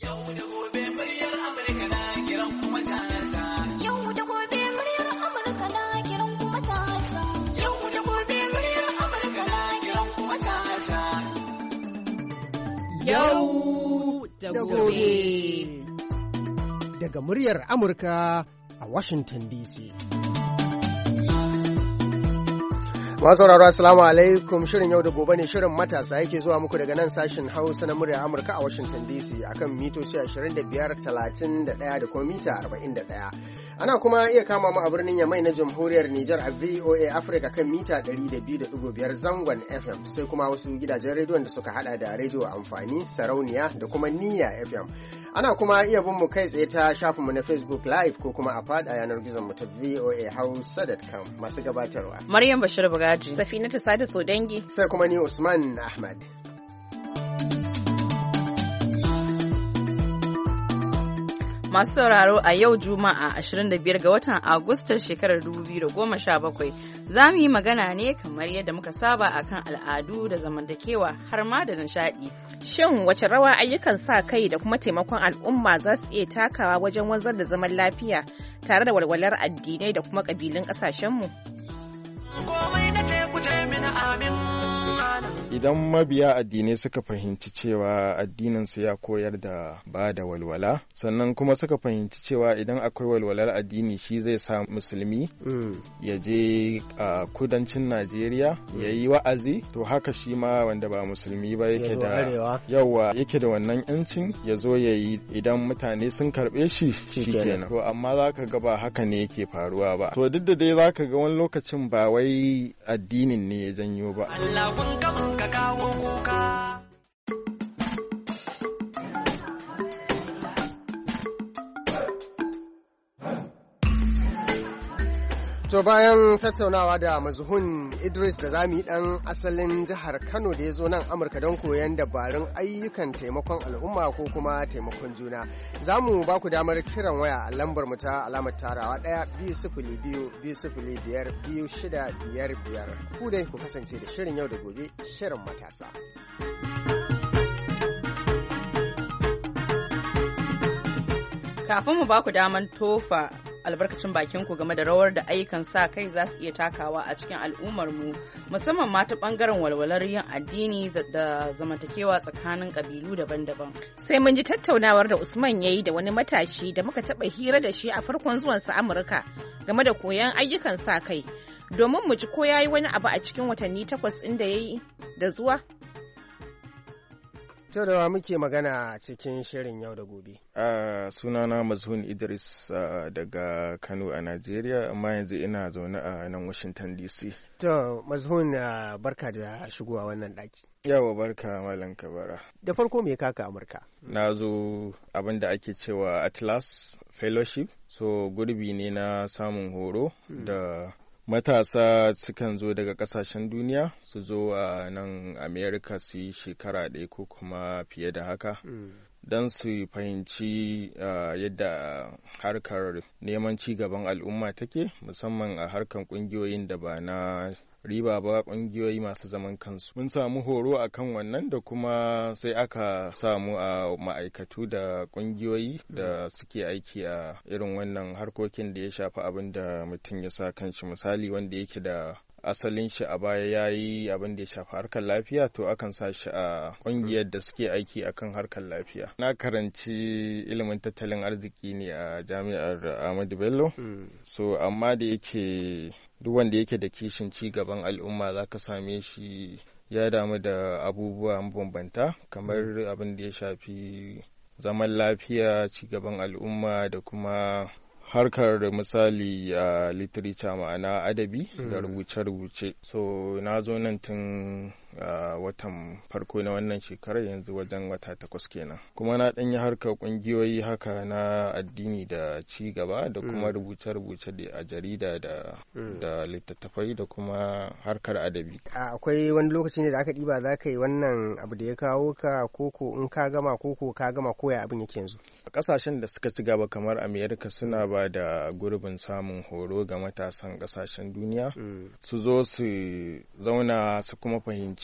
Yau da gobe muryar Amurka na kiran kuma matasa. Yau da gobe muryar Amurka na kiran kuma matasa. Yau da gobe muryar Amurka na kiran kuma matasa. Yau da gobe. Daga muryar Amurka a Washington DC. Masu sauraro assalamu alaikum, shirin yau da gobe ne, shirin matasa yake zuwa muku daga nan sashin Hausa na muryar Amurka a Washington DC akan mitoci 25, 31 da kuma mita 41. Ana kuma iya kama mu a birnin Yamai na Jamhuriyar Nijar a VOA Africa kan mita 102.5 zangon FM, sai kuma wasu gidajen rediyon da suka hada da rediyo amfani, sarauniya da kuma niyya FM. Ana kuma iya bin mu kai tsaye ta shafinmu na Facebook Live ko kuma a fada yanar gizon mu ta voahausa.com. Masu gabatarwa Maryam Bashir Bugaji, Safinatu Sada Sodangi, sai kuma ni Usman Ahmad. masu sauraro, a yau Juma'a 25 ga watan Agustar shekarar 2017 za mu yi magana ne kamar yadda muka saba akan al'adu da zamantakewa har ma da nishadi. Shin wace rawa ayyukan sa kai da kuma taimakon al'umma za su iya takawa wajen wanzar da zaman lafiya tare da walwalar addinai da kuma ƙabilun ƙasashenmu? Idan mabiya addinai suka fahimci cewa addininsu ya koyar da ba da walwala, sannan kuma suka fahimci cewa idan akwai walwalar addini shi zai sa musulmi ya je a kudancin Najeriya ya yi wa'azi, to haka shi ma wanda ba musulmi ba yake da wannan yancin ya zo ya yi, idan mutane sun karɓe shi kenan. To amma za ka ga ba haka ne yake faruwa ba. To duk da dai za ka ga wani lokacin ba wai addinin ne ya janyo ba. Ka kawo kuka. To bayan tattaunawa da Mazhun Idris da zamu yi dan asalin jihar Kano da ya zo nan Amurka don koyon dabarun ayyukan taimakon al'umma ko kuma taimakon juna, za mu ba ku damar kiran waya a lambar mu ta alamar tarawa 1-202-205-2655. Ku dai ku kasance da shirin yau da gobe, shirin matasa. Kafin mu ba ku daman tofa albarkacin bakin ku game da rawar da ayyukan sa kai za su iya takawa a cikin al'ummar mu, musamman ma ta bangaren walwalar yin addini da zamantakewa tsakanin kabilu daban-daban. Sai mun ji tattaunawar da Usman yayi da wani matashi da muka taɓa hira da shi a farkon zuwansa Amurka game da koyon ayyukan sa kai, domin mu ji ko yayi wani abu a cikin watanni 8 inda yayi da zuwa. Da muke magana cikin shirin yau da gobe. Sunana Mazhun Idris daga Kano a Najeriya, amma yanzu ina zaune a nan Washington DC. To Mazhun, barka da shigowa wannan ɗaki. Yawa, barka Malam Kabara. Da farko me kaka Amurka? Na zo abin da ake cewa Atlas Fellowship, so gurbi ne na samun horo da matasa sukan zo daga kasashen duniya su zo a nan America su yi shekara ɗaya ko kuma fiye da haka don su fahimci yadda harkar neman ci gaban al'umma take, musamman a harkar ƙungiyoyin da ba na riba ba, ƙungiyoyi masu zaman kansu. Mun samu horo a kan wannan, da kuma sai aka samu a ma'aikatu da ƙungiyoyi da suke aiki a irin wannan harkokin da ya shafi abin da mutum ya sa kanshi. Misali, wanda yake da asalin shi a baya ya yi abin da ya shafi harkar lafiya, to akan sa shi a ƙungiyar da suke aiki akan harkar lafiya. Na karanci ilimin tattalin arziki ne a jami'ar Ahmadu Bello, so amma da yake duk wanda yake da kishin ci gaban al'umma za ka same shi ya damu da abubuwa mabambanta, kamar abin da ya shafi zaman lafiya, ci gaban al'umma, da kuma harkar misali a literature, ma'ana adabi da rubuce-rubuce. So na zo nan tun watan farko na wannan shekarar, yanzu wajen wata 8 kenan. Kuma na ɗanyi harkar ƙungiyoyi haka na addini da ci gaba, da kuma rubuce-rubuce a jarida da littattafai, da kuma harkar adabi. Akwai wani lokaci ne da aka ɗiba za ka yi wannan abu da ya kawo ka, koko in ka gama, koko ka gama, koya abin yake yanzu? Ƙasashen da suka ci gaba kamar Amerika suna ba da gurbin samun horo ga matasan ƙasashen duniya su zo su zauna su kuma fahimci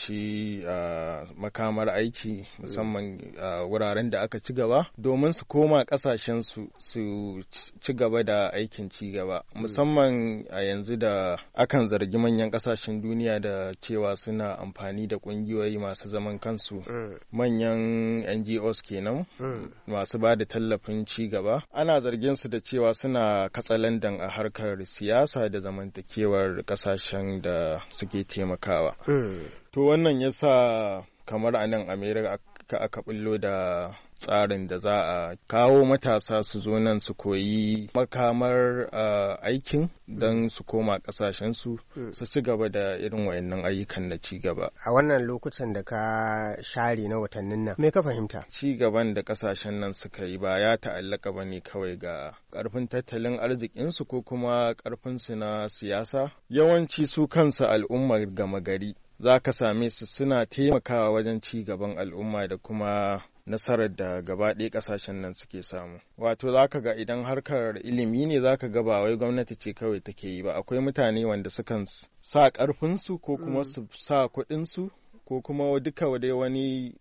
karanci makamar aiki musamman wuraren da aka ci gaba domin su koma ƙasashensu su ci gaba da aikin ci gaba musamman a yanzu da akan zargi manyan ƙasashen duniya da cewa suna amfani da ƙungiyoyi masu zaman kansu manyan NGOs kenan masu ba da tallafin ci gaba ana zargin su da cewa suna katsalandan a harkar siyasa da zamantakewar ƙasashen da suke taimakawa. To wannan yasa kamar a nan Amerika aka bullo da tsarin da za a kawo matasa su zo nan su koyi makamar aikin don su koma kasashensu su ci gaba da irin wayannan ayyukan na ci gaba. A wannan lokutan da ka share na watannin nan, me ka fahimta? Ci gaban da kasashen nan suka yi ba ya ta'allaka ba ne kawai ga ƙarfin tattalin arzikinsu ko kuma ƙarfinsu na siyasa. Yawanci su kansu al'ummar gama gari za ka same su suna taimakawa wajen ci gaban al'umma da kuma nasarar da gaba ɗaya ƙasashen nan suke samu. Wato za ka ga idan harkar ilimi ne za ka ga ba wai gwamnati ce kawai take yi ba, akwai mutane wanda sukan sa ƙarfinsu ko kuma su sa kuɗinsu ko kuma duka dai wani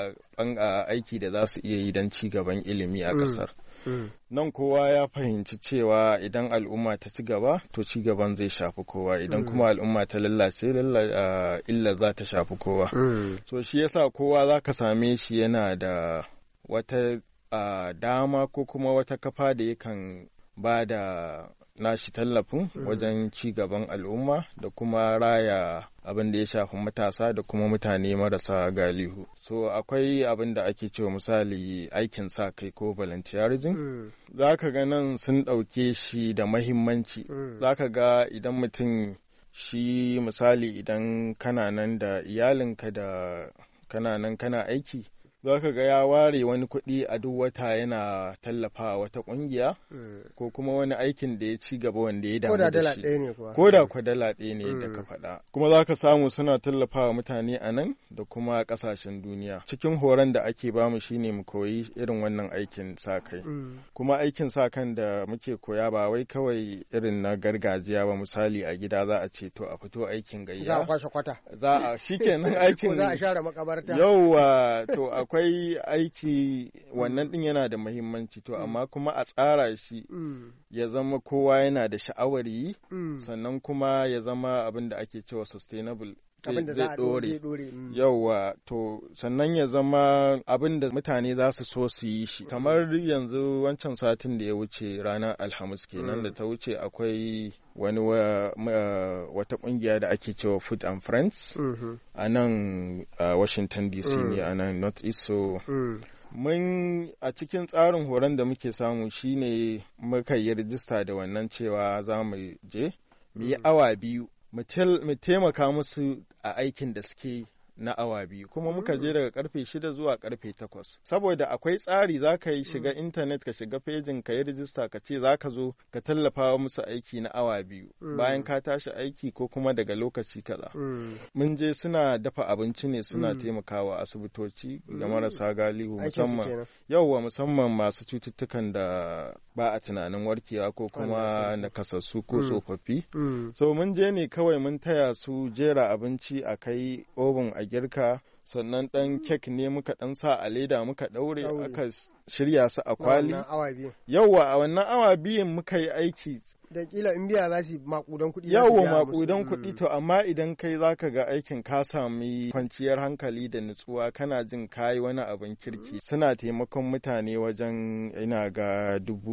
aiki da za su iya yi don ci gaban ilimi a ƙasar. Nan kowa ya fahimci cewa idan al'umma ta ci gaba to ci gaban zai shafi kowa idan kuma al'umma ta lallace illa za ta shafi kowa. So shi yasa kowa za ka same shi yana da wata dama ko kuma wata kafa da yakan ba da nashi tallafin wajen ci gaban al'umma da kuma raya abin da ya shafi matasa da kuma mutane marasa galihu. So akwai abin da ake cewa misali aikin sa kai ko volunteerism. Za ka ga nan sun ɗauke shi da mahimmanci. Za ka ga idan mutum shi misali idan kana nan da iyalinka da kana nan kana aiki, za ka ga ya ware wani kuɗi a duk wata yana tallafa wata ƙungiya ko kuma wani aikin da ya ci gaba wanda ya damu da shi. Ko da kwa dala ɗaya ne da ka faɗa. Kuma za ka samu suna tallafawa mutane a nan da kuma ƙasashen duniya. Cikin horon da ake bamu shine mu koyi irin wannan aikin sa kai. Kuma aikin sa kan da muke koya ba wai kawai irin na gargajiya ba, misali a gida za a ce to a fito aikin gayya. Za a kwashe kwata. Za a shikenan aikin. Ko za a share makabarta. Yauwa to akwai aiki wannan din yana da muhimmanci to amma kuma a tsara shi ya zama kowa yana da sha'awar yi sannan kuma ya zama abin da ake cewa sustainable zai dore. Yauwa to sannan ya zama abin da mutane za su so su yi shi. Kamar yanzu wancan satin da ya wuce ranar Alhamis kenan da ta wuce akwai wani wata kungiya da ake cewa Food and Friends a nan Washington DC ne a nan North East. So mun a cikin tsarin horon da muke samu shine muka yi rijista da wannan cewa za mu je mu yi awa 2 mu taimaka musu a aikin da suke na awa 2 kuma muka je daga karfe 6 zuwa karfe 8 saboda akwai tsari za ka yi shiga intanet ka shiga fejin ka yi rijista ka ce za ka zo ka tallafa musu aiki na awa 2 bayan ka tashi aiki ko kuma daga lokaci kaza. Mun je suna dafa abinci ne suna taimakawa asibitoci ga marasa galihu musamman masu cututtukan da ba a tunanin warkewa ko kuma nakasassu ko tsofaffi. So mun je ne kawai mun taya su jera abinci a kai obin a girka sannan ɗan kek ne muka ɗan sa a leda muka ɗaure aka shirya su a kwali. Yauwa a wannan awa 2 muka yi aiki. Da kila in biya za su makudan kuɗi. Yawwa makudan kuɗi to amma idan kai za ka ga aikin ka sami kwanciyar hankali da nutsuwa kana jin kayi wani abin kirki. Suna taimakon mutane wajen ina ga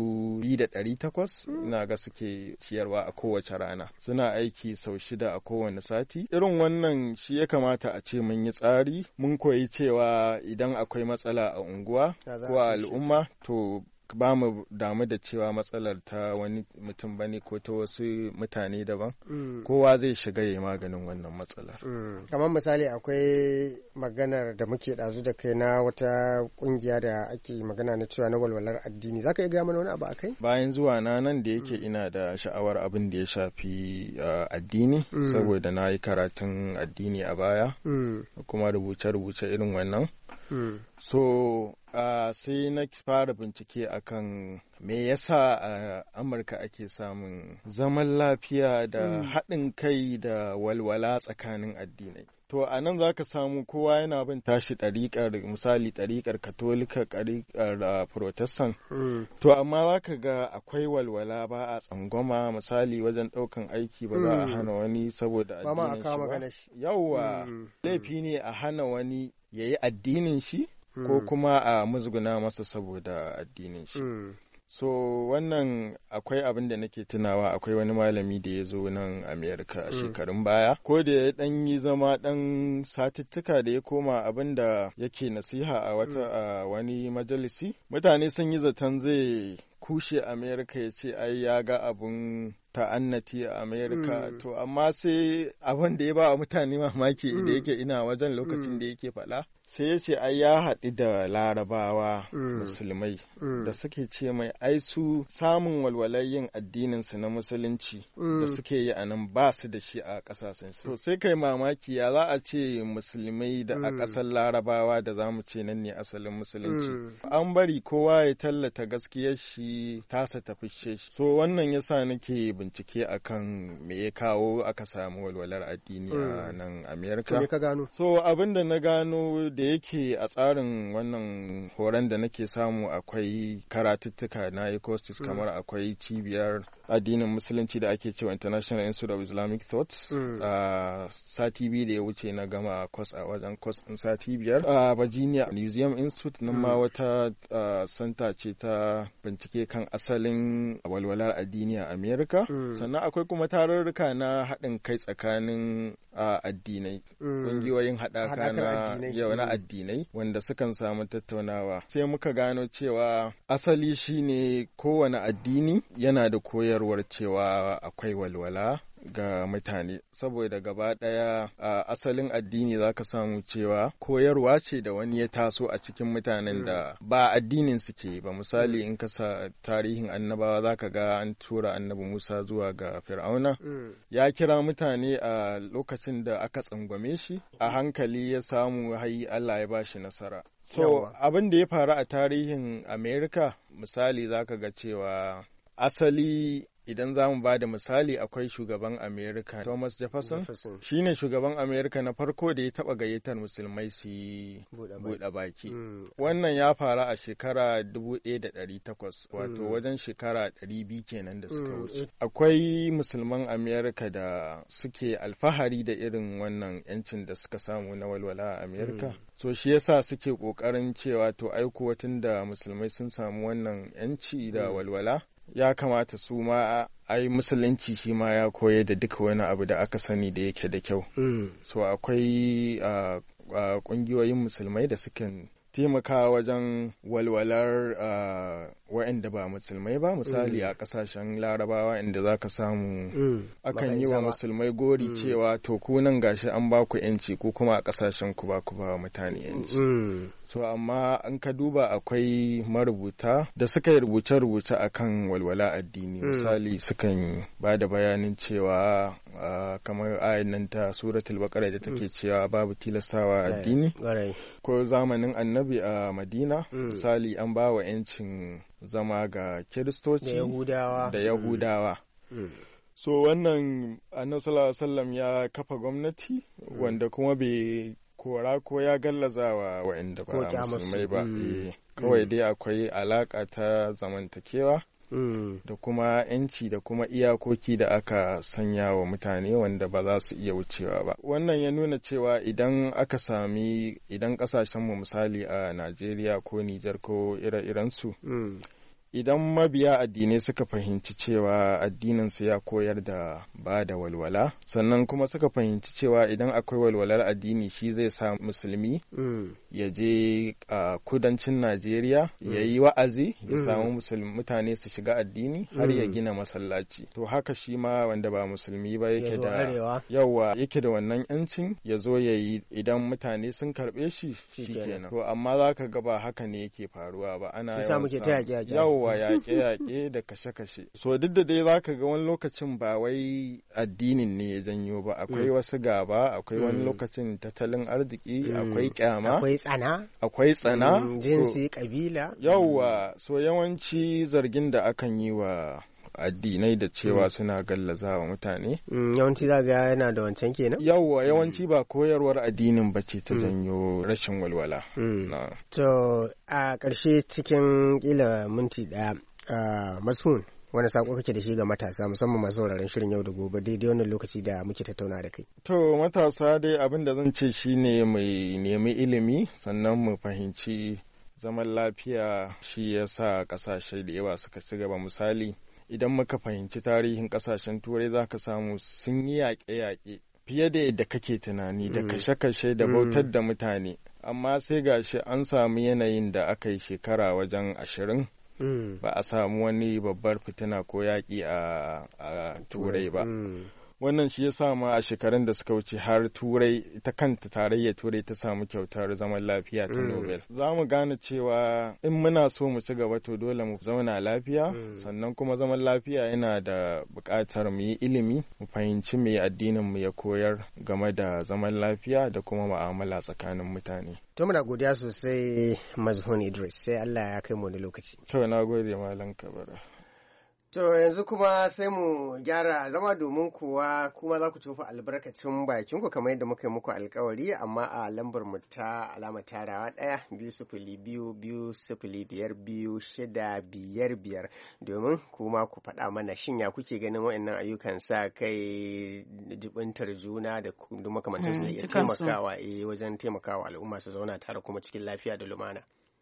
2,800 ina ga suke ciyarwa a kowace rana. Suna aiki sau 6 a kowane sati. Irin wannan shi ya kamata a ce mun yi tsari mun koyi cewa idan akwai matsala a unguwa ko a al'umma to ba mu damu da cewa matsalar ta wani mutum ba ne ko ta wasu mutane daban kowa zai shiga ya yi maganin wannan matsalar. Kamar misali akwai maganar da muke ɗazu da kai na wata ƙungiya da ake magana na cewa na walwalar addini za ka iya gaya mana wani abu a kai? Bayan zuwa na nan da yake ina da sha'awar abin da ya shafi addini saboda na yi karatun addini a baya kuma rubuce-rubuce irin wannan. So sai na fara bincike akan me yasa a Amurka ake samun zaman lafiya da haɗin kai da walwala tsakanin addinai. To a nan za ka samu kowa yana bin tashi ɗariƙar, misali ɗariƙar Katolika, ɗariƙar Protestant. To amma za ka ga akwai walwala, ba a tsangwama, misali wajen ɗaukan aiki ba za a hana wani saboda addinin shi ba. Yawwa, laifi ne a hana wani ya yi addinin shi ko kuma a musguna masa saboda addinin shi. So wannan akwai abin da nake tunawa, akwai wani malami da ya zo nan Amerika a shekarun baya, ko da ya dan yi zama dan satuttuka da ya koma abin da yake nasiha a wani majalisi, mutane sun yi zaton zai kushe Amerika ya ce ai ya ga abun ta'annati a Amerika. To amma sai abin da ya ba wa mutane mamaki da yake ina wajen lokacin da yake faɗa, sai ya ce ai ya haɗu da larabawa musulmai da suke ce mai ai su samun walwalar yin addininsu na musulunci da suke yi a nan ba su da shi a ƙasashen su. To sai kai mamaki ya za a ce musulmai da a ƙasar larabawa da za mu ce nan ne asalin musulunci. An bari kowa ya tallata gaskiyar shi tasa ta fishe shi. So wannan yasa nake bincike akan me ya kawo aka samu walwalar addini a nan Amerika. So abin da na gano da yake a tsarin wannan horon da nake samu akwai karatuttuka na ECOSIS, kamar akwai cibiyar addinin musulunci da ake cewa International Institute of Islamic Thought. Sati biyu da ya wuce na gama kwas a wajen kwas ɗin sati biyar a Virginia Museum Institute, nan ma wata santa ce ta bincike kan asalin walwalar addini a Amerika. Sannan akwai kuma tarurruka na haɗin kai tsakanin addinai, ƙungiyoyin haɗaka na addinai wanda sukan samu tattaunawa. Sai muka gano cewa asali shine kowane addini yana da koyarwar cewa akwai walwala ga mutane, saboda gaba ɗaya a asalin addini za ka samu cewa koyarwa ce da wani ya taso a cikin mutanen da ba addinin suke ba. Misali in ka sa tarihin annabawa za ka ga an tura annabi Musa zuwa ga Fir'auna, ya kira mutane a lokacin da aka tsangwame shi, a hankali ya samu hayi Allah ya ba shi nasara. So abin da ya faru a tarihin Amerika, misali za ka ga cewa asali idan za mu ba da misali, akwai shugaban Amerika Thomas Jefferson. Shi ne shugaban Amerika na farko da ya taɓa gayyatar musulmai su yi buɗe baki. Wannan ya faru a shekara 1800, wato wajen shekara 200 kenan da suka wuce. Akwai musulman Amerika da suke alfahari da irin wannan 'yancin da suka samu na walwala a Amerika. So shi yasa suke ƙoƙarin cewa to aiko tun da musulmai sun samu wannan 'yanci da walwala, ya kamata su ma ai musulunci shi ma ya koyar da duka wani abu da aka sani da yake da kyau. So akwai ƙungiyoyin musulmai da sukan taimaka wajen walwalar waɗanda ba musulmai ba. Misali a ƙasashen larabawa inda za ka samu akan yi wa musulmai gori cewa to ku nan gashi an ba ku yanci, ku kuma a ƙasashen ku ba mutane yanci. So amma an ka duba akwai marubuta da suka yi rubuce-rubuce akan walwala addini. Misali sukan ba da bayanin cewa kamar ayin nan ta suratul baqara da take cewa babu tilastawa addini, ko zamanin annabi a Madina misali an ba wa 'yancin zama ga Kiristoci da Yahudawa. So wannan annabi sallallahu alaihi wasallam ya kafa gwamnati wanda kuma bai kora ko ya gallaza wa waɗanda ba musulmai ba. Kawai dai akwai alaƙa ta zamantakewa da kuma 'yanci da kuma iyakoki da aka sanya wa mutane wanda ba za su iya wucewa ba. Wannan ya nuna cewa idan ƙasashenmu misali a Najeriya ko Nijar ko ire-irensu, idan mabiya addinai suka fahimci cewa addininsu ya koyar da ba da walwala, sannan kuma suka fahimci cewa idan akwai walwalar addini shi zai sa musulmi ya je a kudancin Najeriya ya yi wa'azi, ya samu mutane su shiga addini har ya gina masallaci. To haka shi ma wanda ba musulmi ba yake da wannan 'yancin ya zo ya yi, idan mutane sun karɓe shi kenan. To amma za ka ga ba haka ne yake faruwa ba. Ana Yawwa yaƙe-yaƙe da kashe-kashe. So duk da dai zaka ga wani lokacin ba wai addinin ne ya janyo ba, akwai wasu gaba, akwai wani lokacin tattalin arziki, akwai kyama, akwai tsana, jinsi, kabila. Yawwa, so yawanci zargin da akan yi wa addinai da cewa suna gallaza wa mutane. Yawanci za ga yana da wancan kenan? Yawwa, yawanci ba koyarwar addinin ba ce ta janyo rashin walwala. To a ƙarshe cikin ƙila minti ɗaya, Mas'ud, wani saƙo kake da shi ga matasa musamman masu sauraron shirin yau da gobe daidai wannan lokaci da muke tattauna da kai? To matasa dai abin da zan ce shine mai nemi ilimi, sannan mu fahimci zaman lafiya shi ya sa ƙasashe da yawa suka ci gaba. Misali, idan muka fahimci tarihin ƙasashen turai za ka samu sun yi yaƙe-yaƙe fiye da yadda kake tunani da kashe-kashe da bautar da mutane, amma sai gashi an samu yanayin da aka yi shekara wajen 20 ba a samu wani babbar fitina ko yaƙi a turai ba. Wannan shi ya sa ma a shekarun da suka wuce har turai ta kanta tarayyar turai ta samu kyautar zaman lafiya ta Nobel. Za mu gane cewa in muna so mu ci gaba to dole mu zauna lafiya, sannan kuma zaman lafiya yana da buƙatar mu yi ilimi, mu fahimci me addinin mu ya koyar game da zaman lafiya da kuma mu'amala tsakanin mutane. To muna godiya sosai Mazhun Idris, sai Allah ya kai mu wani lokaci. To na gode Malam Kabara. To yanzu kuma sai mu gyara zama domin kuwa kuma za ku tofa albarkacin bakinku kamar yadda muka yi muku alkawari, amma a lambar mu ta alama tarawa 1-2-0-2-5-5-6-5-5 domin kuma ku faɗa mana shin ya kuke ganin waɗannan ayyukan sa kai jibintar juna da makamantar su iya taimakawa wajen taimakawa al'umma su zauna tare kuma cikin lafiya da lumana.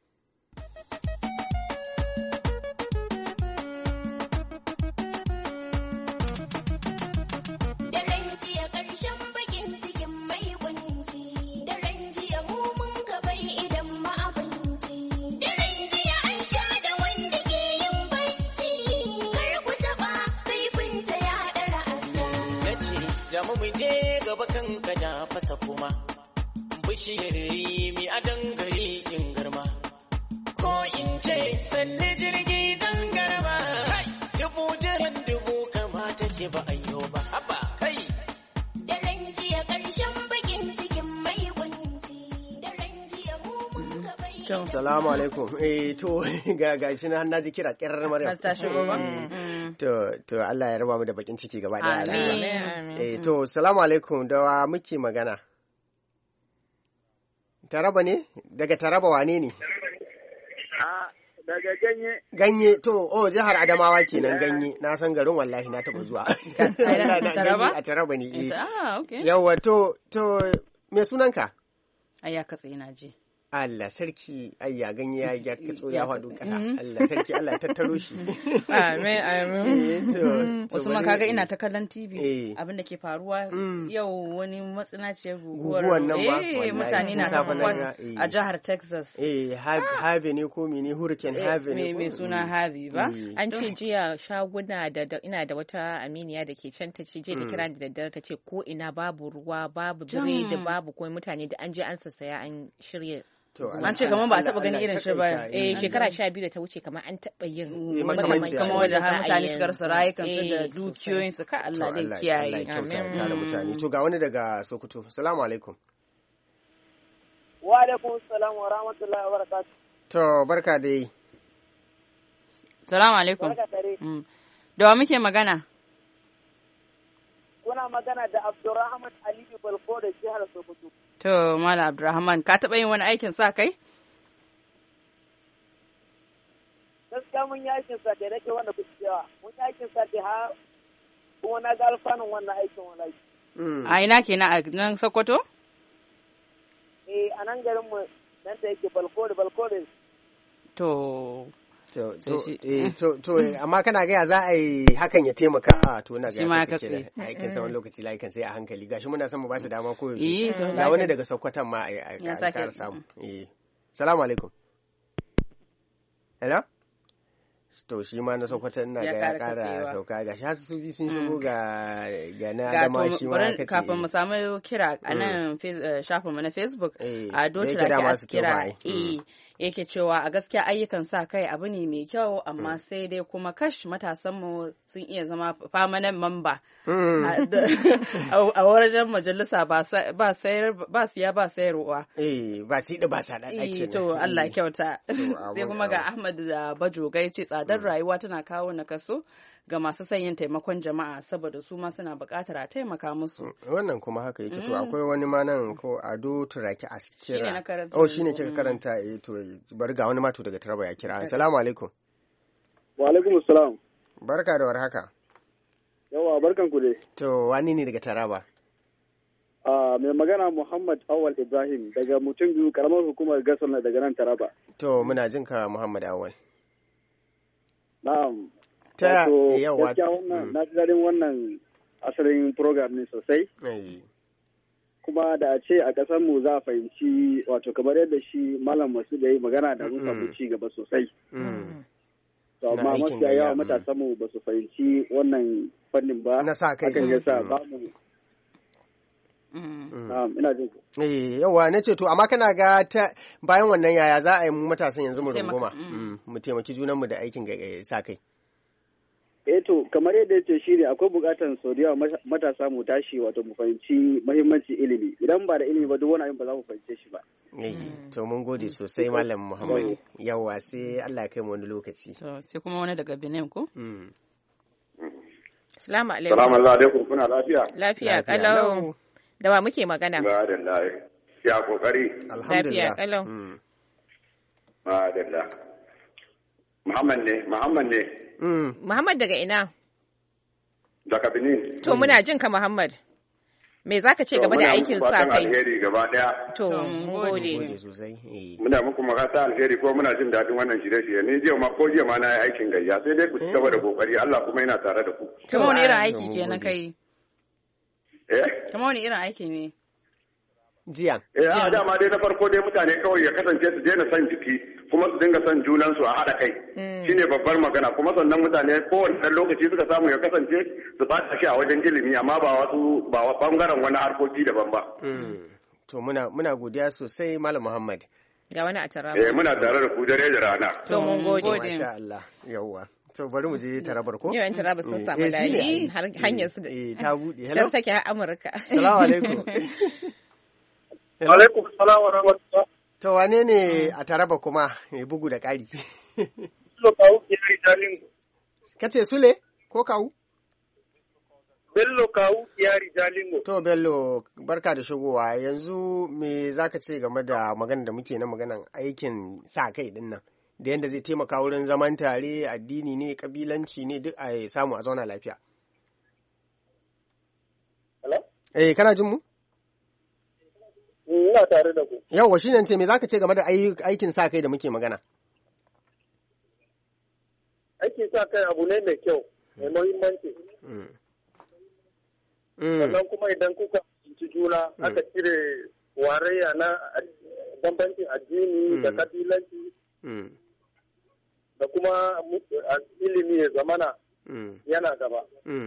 Fasa kuma bishiyar rimi a dangare in garma ko in ce sanne jirgi dan garma dubu jiran dubu kama take ba ayyo ba haba kai da ranjiya karshen bakin cikin mai kunci da ranjiya mu muka bai. Salamu alaikum. To ga shi na ji kira kirar Maryam. Ta shigo ba. To Allah ya raba mu da bakin ciki gaba daya. Amin. To salamu alaikum, da wa muke magana? Taraba ne? Daga Taraba wane ne? Daga Ganye. Ganye, to, jihar Adamawa kenan Ganye. Na san garin wallahi na taɓa zuwa. Taraba? A Taraba ne. Okay. Yawwa, to, me sunanka? Aya katse ina ji. Allah sarki, ayya Ganye ya katso ya faɗo ƙasa. Allah sarki, Allah ya tattaro shi. Amin. Usman kaga ina ta kallon TV abin da ke faruwa yau wani matsinaciyar guguwar nan ba mutane na ta a jihar Texas. Harvey ne ko mene hurricane Harvey ne mai suna Harvey ba. An ce jiya shaguna da ina da wata aminiya da ke can ta ce je da kira da daddare ta ce ko ina babu ruwa babu biredi babu kuma mutane da an je an sassaya an shirya. An ce kamar ba a taɓa gani irin shi ba. Shekara 12 da ta wuce kamar an taɓa yin kamar wanda har mutane su rasa rayukansu da dukiyoyinsu ka Allah da kiyaye. Amin. To ga wani daga Sokoto. Salamu alaikum. Wa alaikum salam wa rahmatullahi wa barakatuh. To barka dai. Salamu alaikum. Barka dai. Da wa muke magana? Kuna magana da Abdurrahman Aliyu Balko da jihar Sokoto. To, Malam Abdurrahman, ka taɓa yin wani aikin sa kai? Gaskiya mun yi aikin sa kai nake wanda kuke cewa. Mun yi aikin sa kai har kuma na ga alfanun wannan aikin wallahi. A ina kenan a nan Sokoto? A nan garin mu nan ta yake Balko. To. amma kana gaya za a yi hakan ya taimaka to na gaya ka ke da aikin sa wani lokaci layukan sai a hankali gashi muna son mu ba su dama ko yanzu ga wani daga Sokoton ma a kar samu. Salamu alaikum. Hello? To shi ma na Sokoton ina ga ya kara sauka gashi har su bi sun shigo ga na Adama shi ma kace kafin mu samu kira a nan shafin mu na Facebook a Dotra da kira yake cewa a gaskiya ayyukan sa kai abu ne mai kyau amma sai dai kuma kash matasanmu sun iya zama permanent member a wajen majalisa ba siya ba sayarwa. Ba su da ba sa da ake. To Allah kyauta. Sai kuma ga Ahmad da Bajogai ce tsadar rayuwa tana kawo nakaso ga masu son yin taimakon jama'a saboda su ma suna buƙatar a taimaka musu. Wannan kuma haka yake to akwai wani ma nan ko Ado Turaki Askira. Shine na karanta. Oh shine kika karanta to bari ga wani mato daga Taraba ya kira. Assalamu alaikum. Wa alaikum assalam. Barka da warhaka. Yawa barkan ku dai. To wani ne daga Taraba? Mai magana Muhammad Awal Ibrahim daga mutum biyu karamar hukumar Gasol daga nan Taraba. To muna jin ka Muhammad Awal. Na'am. Ta yawa. Gaskiya wannan na ji daɗin wannan asalin program ne sosai. Kuma da a ce a ƙasar mu za a fahimci wato kamar yadda shi Malam Masu da yi magana da mun samu ci gaba sosai. To amma mafiya yawa matasan mu ba su fahimci wannan fannin ba. Na sa kai. Hakan yasa ba mu ina jin ku. Yawa na ce to amma kana ga bayan wannan yaya za a yi mu matasan yanzu mu runguma mu taimaki junanmu da aikin sa kai. To kamar yadda yace shi ne akwai bukatar sau da yawa matasa mu tashi wato mu fahimci muhimmancin ilimi idan ba da ilimi ba duk wani abin ba za mu fahimce shi ba. To mun gode sosai Malam Muhammad. Yawa sai Allah ya kai mu wani lokaci. To sai kuma wani daga Benin ko? Assalamu alaikum. Assalamu alaikum kuna lafiya? Lafiya kalau. Da wa muke magana? Madalla. Ya kokari. Alhamdulillah. Lafiya kalau. Madalla. Muhammad ne. Muhammad daga ina? Daga Benin. To muna jin ka Muhammad. Me zaka ce game da aikin sa kai? Muna alheri gaba daya. To mun gode sosai. Muna muku magata alheri ko muna jin daɗin wannan shirye-shirye. Ni jiya ma na yi aikin gayya sai dai ku ci gaba da kokari Allah kuma yana tare da ku. Kuma wani irin aiki kenan kai? Kuma wani irin aiki ne? Jiya. Dama dai na farko dai mutane kawai ya kasance su daina son jiki kuma su dinga son junansu a haɗa kai. Shine babbar magana kuma sannan mutane kowane ɗan lokaci suka samu ya kasance su ba shi a wajen ilimi amma ba bangaren wani harkoki daban ba. To muna godiya sosai Malam Muhammad. Ga wani a Taraba. Muna tare da ku dare da rana. To mun gode. Masha Allah. Yawwa. To bari mu je Tarabar ko? Yau Taraba sun samu layi hanyar su da ta bude. Hello. Take a Amurka. Assalamu alaikum. Alaikum salam wa rahmatullah. To wane ne a Taraba kuma mai bugu da ƙari? Bello Kawu Yari Jalingo. Kace Sule ko Kawu? Bello Kawu Yari Jalingo. To Bello barka da shigowa yanzu me zaka ce game da magana da muke na maganan aikin sa kai din nan da yanda zai taimaka wurin zaman tare addini ne kabilanci ne duk a samu a zauna lafiya. Hello? Kana jin mu? Ina tare da ku. Yawwa shi ne ce me zaka ce game da aikin sa kai da muke magana? Aikin sa kai abu ne mai kyau, mai muhimmanci. Sannan kuma idan kuka ci juna aka cire warayya na bambancin addini da kabilanci da kuma ilimi ya zamana yana gaba.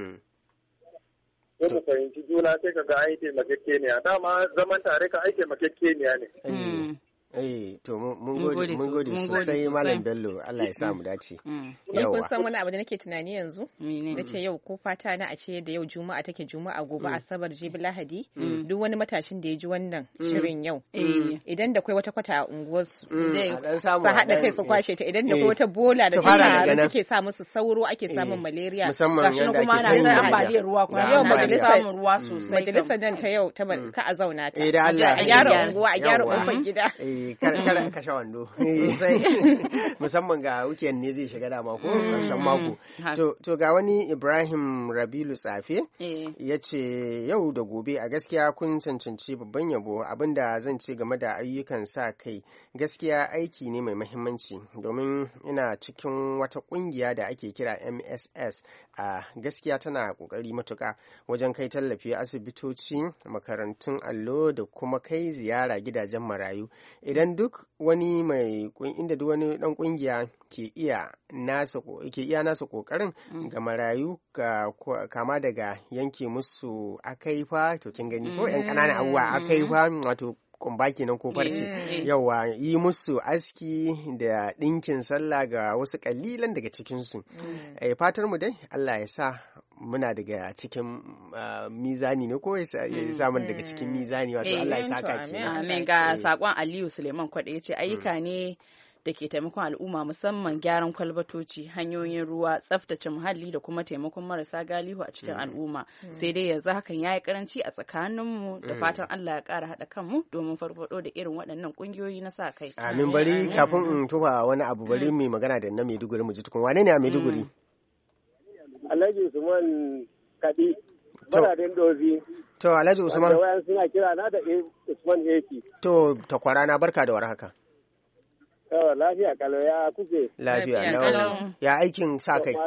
Sai mu fahimci juna sai ka ga ai taimakekeniya dama zaman tare ka ai taimakekeniya ne. To mun gode sosai Malam Bello Allah ya sa mu dace. Kun san wani abu da nake tunani yanzu? Na ce yau ko fata na a ce da yau Juma'a take Juma'a gobe Asabar jibi Lahadi duk wani matashin da ya ji wannan shirin yau idan da kai wata kwata a unguwarsu su haɗa kai su kwashe ta idan da kai wata bola da take sa musu sauro ake samun malaria gashi kuma na da ambaliyar ruwa kuma yau majalisar ruwa sosai majalisar nan ta yau ta ka a zauna ta a gyara unguwa a gyara kofar gida kada kashe wando musamman ga weekend ne zai shiga dama ko ƙarshen mako to ga wani Ibrahim Rabilu Tsafe ya ce yau da gobe a gaskiya kun cancanci babban yabo abinda zan ce game da ayyukan sa kai gaskiya aiki ne mai mahimmanci domin ina cikin wata kungiya da ake kira MSS a gaskiya tana kokari matuka wajen kai tallafi asibitoci makarantun allo da kuma kai ziyara gidajen marayu inda duk wani dan kungiya ke iya nasa kokarin ga marayu kama daga yanke musu akaifa to kin gani ko yan kananan abubuwa akaifa wato kumba kenan ko farce yawa yi musu aski da ɗinkin sallah ga wasu kalilan daga cikinsu. Fatar mu dai Allah ya sa muna daga cikin mizani ne ko ya samu daga cikin mizani wato Allah ya saka kenan. Amin. Ga sakon Aliyu Suleiman Kwade ya ce ayyuka ne da ke taimakon al'umma musamman gyaran kwalbatoci, hanyoyin ruwa, tsaftace muhalli da kuma taimakon marasa galihu a cikin al'umma. Sai dai yanzu hakan ya yi karanci a tsakaninmu da fatan Allah ya ƙara haɗa kanmu domin farfaɗo da irin waɗannan ƙungiyoyi na sa kai. Amin. Bari kafin in tufa wani abu bari mai magana da na Maiduguri mu ji tukun wane ne a Maiduguri? Alhaji Usman Kadi, Baradin Dozi. To Alhaji Usman. Da wayan suna kira na da Usman Eki. To takwara na barka da warhaka. Lafiya kalau ya kuke? Lafiya lau. Ya aikin sa kai?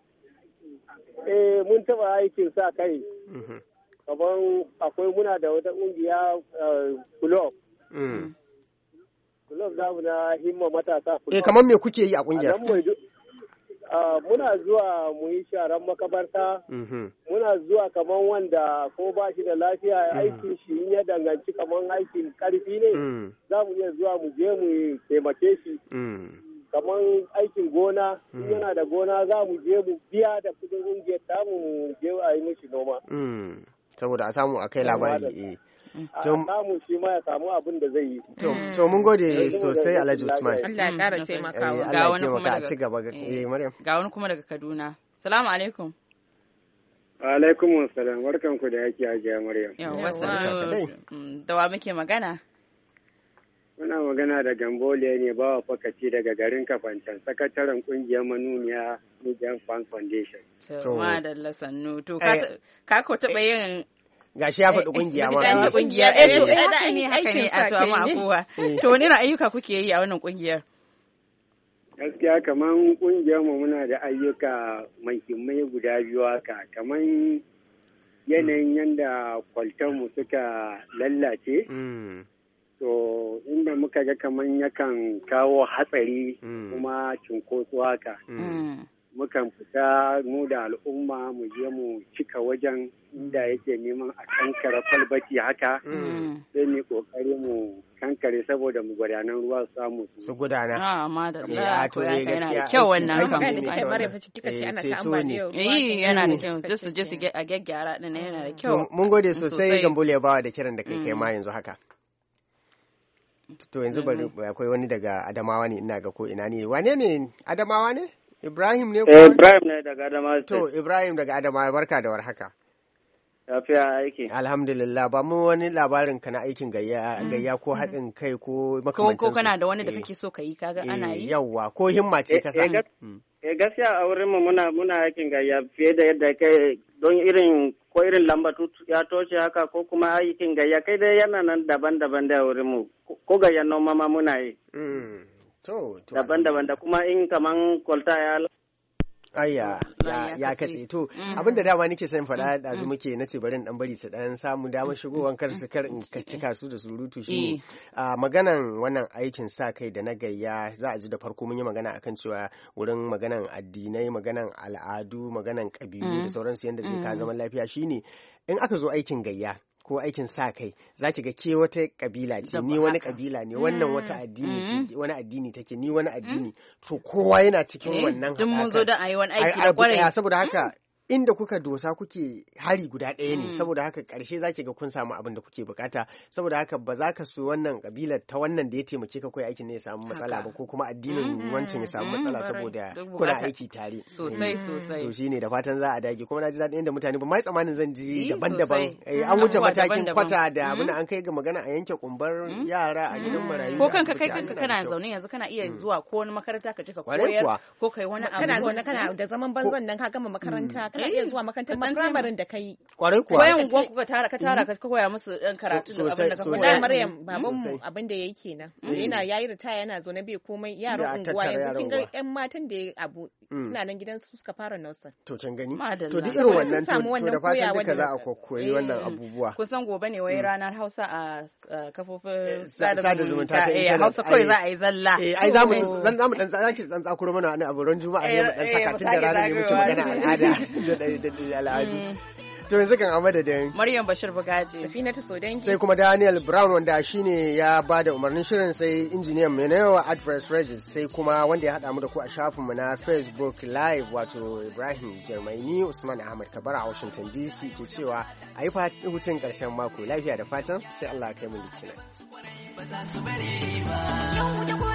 Mun taba aikin sa kai. Kaman akwai muna da wata kungiya club. Club zamu na himma matasa. Kaman me kuke yi a kungiyar? Muna zuwa mu yi sharan makabarta, muna zuwa kaman wanda ko ba shi da lafiya aikin shi in ya danganci kaman aikin karfi ne, za mu iya zuwa mu je mu taimake shi. Kaman aikin gona, in yana da gona za mu je mu biya da kudin ƙungiyar tamu mu je a yi mishi noma. Saboda a samu a kai labari. A samu shi ma ya samu abin da zai yi. To mun gode sosai Alhaji Usman. Allah ya ƙara taimakawa. Allah ya taimaka a ci gaba. Maryam. Ga wani kuma daga Kaduna. Salamu alaikum. Alaikum salam. Barkan ku da yake ajiya Maryam. Yawa. Da wa muke magana? Muna magana da Gambole ne bawa fakaci daga garin Kafancan, sakataren kungiyar manuniya Nigerian Fan Foundation. To madalla sannu. To ka ko taɓa yin gashi ya faɗi kungiya ma. Gashi kungiya. Haka ne a to amma a kowa. To wani ayyuka kuke yi a wannan kungiyar? Gaskiya kaman kungiyar mu muna da ayyuka muhimmai guda biyu haka, kaman yanayin yanda kwaltar mu suka lallace. To inda muka ga kaman yakan kawo hatsari kuma cinkoso haka. Mukan fita mu da al'umma mu je mu cika wajen inda yake neman a kankare kwalbati haka sai mu kokari mu kankare saboda mu gudanar ruwa su samu su gudana. Amma da to yana da kyau wannan kan kai mare fa kika ce ana ta ambaliya. Yana da kyau duk su je su a gyaggyara din yana da kyau. Mun gode sosai Gambole ya bawa da kiran da kai ma yanzu haka. To yanzu bari akwai wani daga Adamawa ne ina ga ko ina ne. Wane ne Adamawa ne? Ibrahim ne? Ibrahim ne daga Adamawa. To Ibrahim daga Adamawa barka da warhaka. Lafiya aiki. Alhamdulillah ba mu wani labarin ka na aikin gayya ko haɗin kai ko makamancin ko kana da wani da kake so ka yi kaga ana yi. Yawwa ko himma ce ka sa. Gaskiya a wurin mu muna aikin gayya fiye da yadda kai don irin ko irin lambatu ya toshe haka ko kuma aikin gayya kai dai yana nan daban-daban da wurin mu ko gayyan noma ma muna yi. Daban-daban da kuma in kaman kwalta ya Ayya ya katse to abinda dama nake son faɗa da su muke nace bari dan bari su dan samu damar shigowan kar su kar in cika su da surutu shi maganan wannan aikin sa kai da na gayya za a ji da farko mun yi magana akan cewa wurin maganan addinai maganan al'adu maganan kabilu da sauransu yanda zai ka zaman lafiya shine in aka zo aikin gayya ko aikin sa kai za ki ga ke wata kabila ce ni wani kabila ne wannan wata addini wani addini take ni wani addini to kowa yana cikin wannan duk mun zo da ayi wani aiki da kwarai saboda haka inda kuka dosa kuke hari guda ɗaya ne saboda haka ƙarshe za ki ga kun samu abin da kuke bukata saboda haka ba za ka so wannan kabilar ta wannan da ya taimake ka kai aikin ne ya samu matsala ba ko kuma addinin wancan ya samu matsala saboda kuna aiki tare sosai to shine da fatan za a dage kuma na ji daɗin yadda mutane ba mai tsamanin zan ji daban-daban an wuce matakin kwata da abin an kai ga magana a yanke kumbar yara a gidan marayu ko kanka kai kanka kana zaune yanzu kana iya zuwa ko wani makaranta ka je ka koyar ko kai wani abu kana zaune kana da zaman banzan nan ka gama makaranta kana iya zuwa makarantar primary da kai kwarai kuwa koyan gwan ka tara ka koya musu dan karatu da abin da ka koya Maryam baban mu abin da yayi kenan yana yayi ritaya yana zo na bai komai yaran unguwa yanzu kin ga ƴan matan da abu suna nan gidan su suka fara nursing to can gani to duk irin wannan to da fatan duka za a koyi wannan abubuwa kusan gobe ne wai ranar Hausa a kafofin sada zumunta ta internet Hausa kawai za a yi zalla ai za mu dan zaki dan tsakuro mana wani abu ran juma'a ne mu dan saka tun da ranar ne muke magana al'ada da al'adu To yanzu kan a madadin Maryam Bashir Bugaji, Safina ta Sodangi, sai kuma Daniel Brown wanda shine ya bada umarnin shirin, sai injiniyan mai na Address Regis, sai kuma wanda ya haɗa mu da ku a shafinmu na Facebook Live wato Ibrahim Jermaini. Usman Ahmad Kabara a Washington DC ke cewa a yi hutun ƙarshen mako lafiya da fatan sai Allah ya kai mu Litinin.